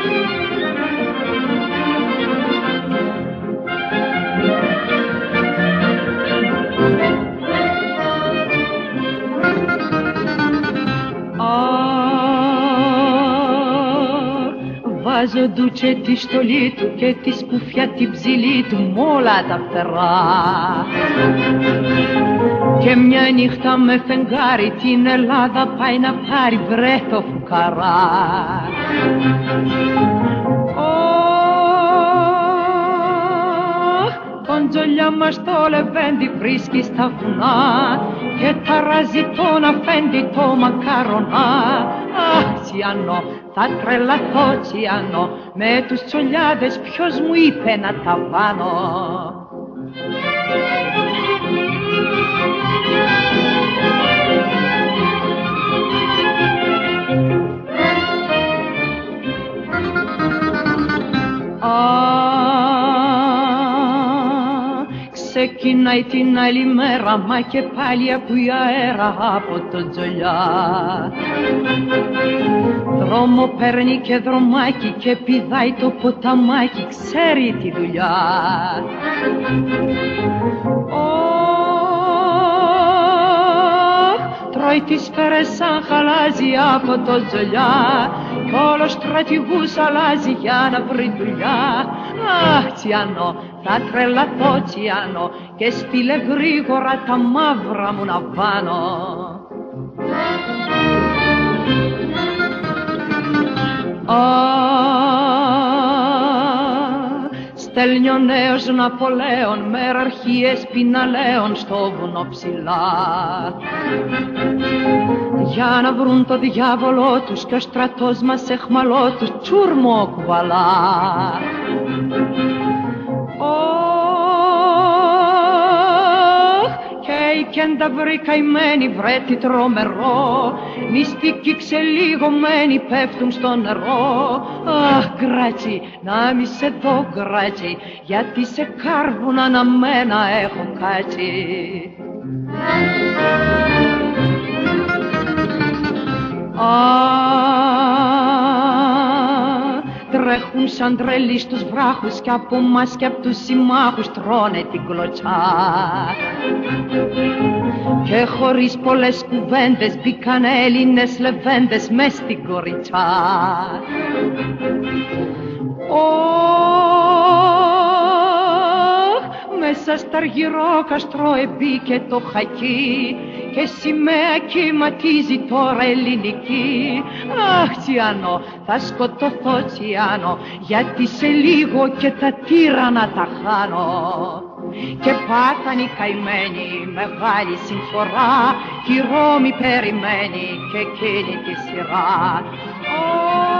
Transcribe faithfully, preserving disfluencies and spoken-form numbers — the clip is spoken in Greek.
Βάζω ντούτσε τη στολή του και τη σκουφιά την ψηλή του μ' όλα τα φτερά. Και μια νύχτα με φεγγάρι την Ελλάδα πάει να πάρει βρε το φουκαρά. Τον τζολιά μας το λεβέντι βρίσκει στα βουνά και ταράζει τον αφέντη το μακαρονά. Αχ, Τσιάνο, θα τρελαθώ Τσιάνο, με τους τσολιάδες ποιος μου είπε να τα βάνω. Ξεκινάει την άλλη μέρα, μα και πάλι ακούει αέρα από το τζολιά. Δρόμο παίρνει και δρομάκι και πηδάει το ποταμάκι, ξέρει τη δουλειά. Τρώει τις σφαίρες σαν χαλάζει από το τζολιά κι όλος στρατηγούς αλλάζει για να βρει δουλειά. Αχ, Τσιάνο, θα τρελαθώ Τσιάνο και στείλε γρήγορα τα μαύρα μου να βάνω. Στέλνει ο νέος Ναπολέον μεραρχίες πιναλέων στο βουνό ψηλά για να βρουν το διάβολό τους κι ο στρατός μας εχμαλό τους τσούρμο κουβαλά. Κι εν τα βρει καημένη βρε τι τρομερό, μυστικοί ξελιγωμένοι πέφτουν στο νερό. Αχ, γκράτσι, να μη σε δω γκράτσι, γιατί σε κάρβουν αναμένα έχω κάτσει. Τρέχουν σαν τρελοί στους βράχους κι από μας κι από τους συμμάχους τρώνε την κλωτσά. Και χωρίς πολλές κουβέντες μπήκαν Έλληνες λεβέντες μες στην κοριτσά. Μέσα στα αργυρόκαστρο εμπήκε το χακί και σημαία κυματίζει τώρα ελληνική. Αχ, Τσιάνο, θα σκοτωθώ Τσιάνο, γιατί σε λίγο και τα τύρανα τα χάνω. Και πάθαν οι καημένοι μεγάλη συμφορά κι η Ρώμη περιμένει και εκείνη τη σειρά.